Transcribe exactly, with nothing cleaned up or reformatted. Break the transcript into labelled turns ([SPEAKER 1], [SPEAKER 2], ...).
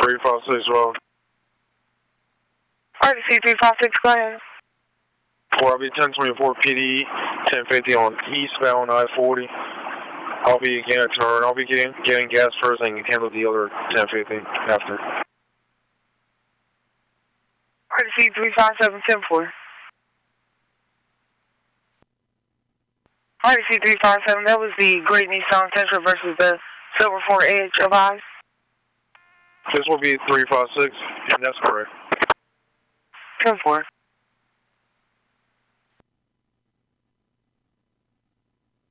[SPEAKER 1] three five six Road.
[SPEAKER 2] R D C three five six, go ahead.
[SPEAKER 1] four, I'll be ten twenty-four P D, ten fifty on eastbound I forty. I'll be getting a turn. I'll be getting, getting gas first and handle the other ten fifty after.
[SPEAKER 2] R D C three five seven, ten four. R D C three five seven, that was the Great Nissan Sentra versus the Silver four Edge of Oz.
[SPEAKER 1] This will be three five six, and that's correct.
[SPEAKER 2] ten four.